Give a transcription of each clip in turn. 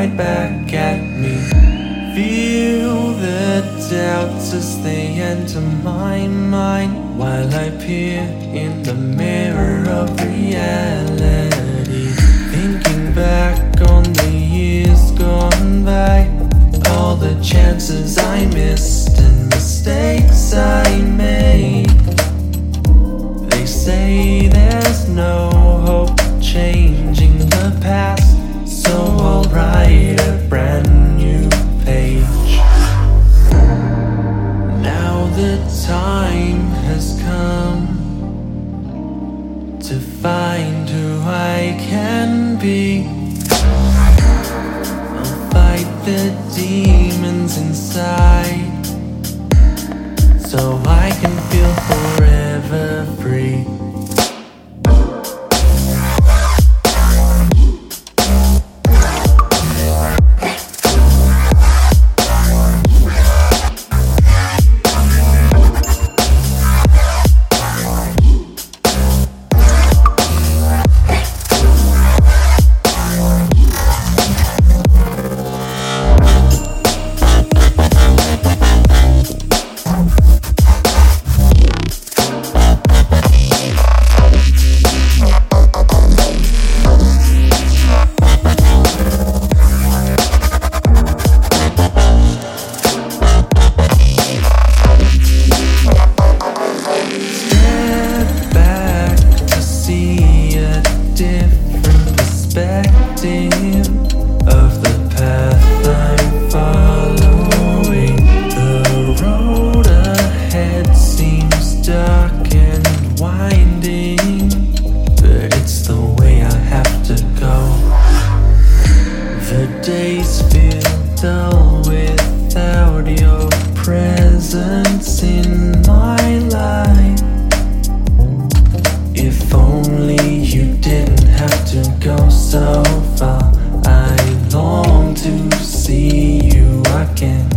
right back at me. Feel the doubts as they enter my mind while I peer in the mirror of reality. Thinking back on the years gone by, all the chances I missed and mistakes I made. They say there's no hope changing the past, so I'll write a brand new page. Now the time has come to find who I can be. I'll fight the demons inside so I can feel forever free. Of the path I'm following, the road ahead seems dark and winding, but it's the way I have to go. The days feel dull without your presence in my life. If only you didn't have to go so far. I long to see you again.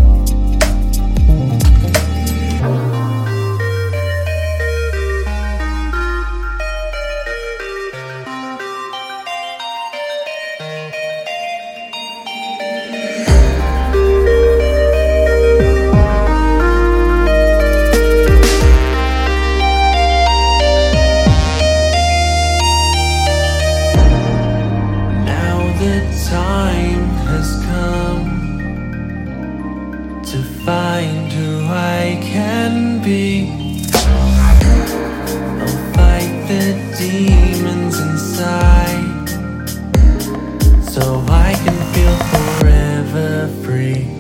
The time has come to find who I can be. I'll fight the demons inside so I can feel forever free.